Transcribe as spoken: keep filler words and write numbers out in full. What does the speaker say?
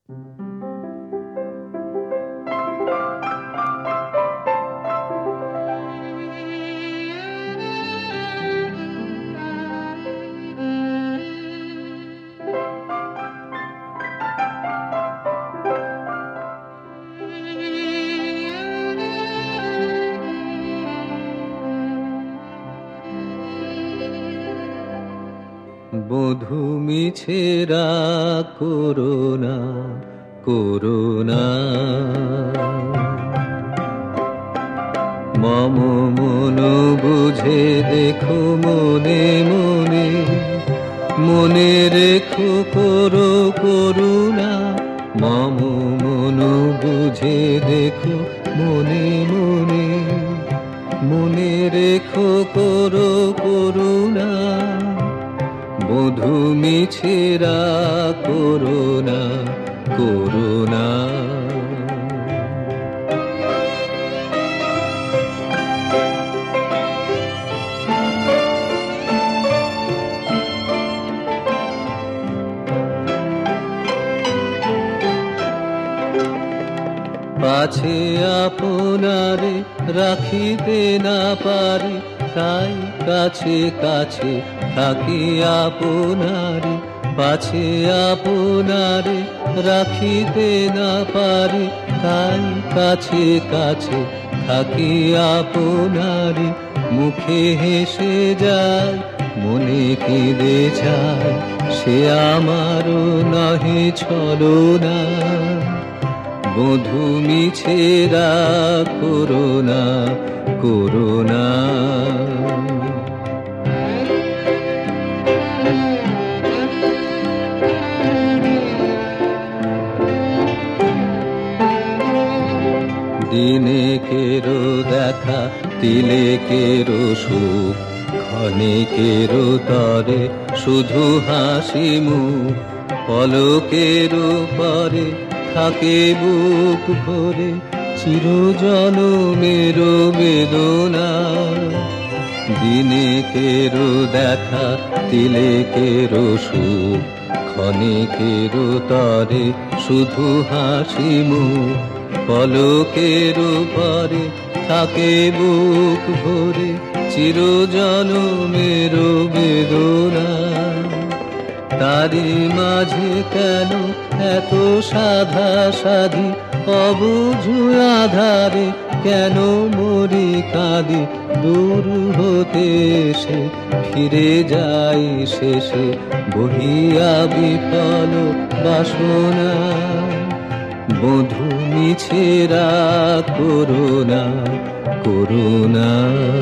বধূ মিছেরা corona corona, মম মন বুঝে দেখো মনে মনে, মনে রেখো করো করুণা। মম মন বুঝে দেখো মনে মনে, মনে রেখো করো করুণা। বধূ মিছেরা করোনা করোনা। পাছে আপনারে রাখিতে না পারি, তাই কাছে কাছে থাকি আপনারে। পাছে আপনারে রাখিতে না পারি, তাই কাছে কাছে থাকি আপনারে। মুখে হেসে যায় মনে কেঁদে যায়, সে আমারও নহে ছলনা। বধূ মিছেরা করোনা করোনা। দিনে কেরো দেখা তিলে কেরো সুখ, ক্ষণে কেরো তরে শুধু হাসি মুখ। পলকেরও পরে থাকে বুক ভরে চিরজনমের বেদনা। দিনে কেরো দেখা তিলে কেরো সুখ, ক্ষণে কেরো তরে শুধু হাসি মুখ। পলকেরও পরে থাকে বুক ভরে চিরজনমের বেদনা। তারি মাঝে কেন এত সাধা সাধি, অবুঝু আধারে কেন মরি কাঁদি। দূর হতে এসে ফিরে যাই শেষে, বহিয়া বিফল বাসনা। বধূ মিছেরা করোনা করোনা।